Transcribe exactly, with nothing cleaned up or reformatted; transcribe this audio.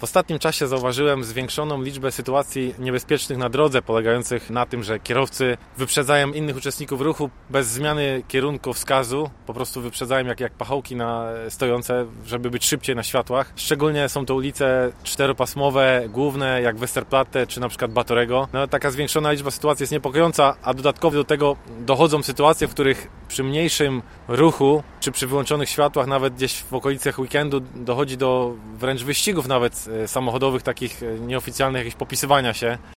ostatnim czasie zauważyłem zwiększoną liczbę sytuacji niebezpiecznych na drodze, polegających na tym, że kierowcy wyprzedzają innych uczestników ruchu bez zmiany kierunkowskazu, po prostu wyprzedzają jak, jak pachołki na stojące, żeby być szybciej na światłach. Szczególnie są to ulice czteropasmowe, główne, jak Westerplatte czy na przykład Batorego. No, taka zwiększona liczba sytuacji jest niepokojąca, a dodatkowo do tego dochodzą sytuacje, w których przy mniejszym ruchu czy przy wyłączonych światłach, nawet gdzieś w okolicach weekendu, dochodzi do wręcz wyścigów nawet samochodowych, takich nieoficjalnych, jakichś popisywania się.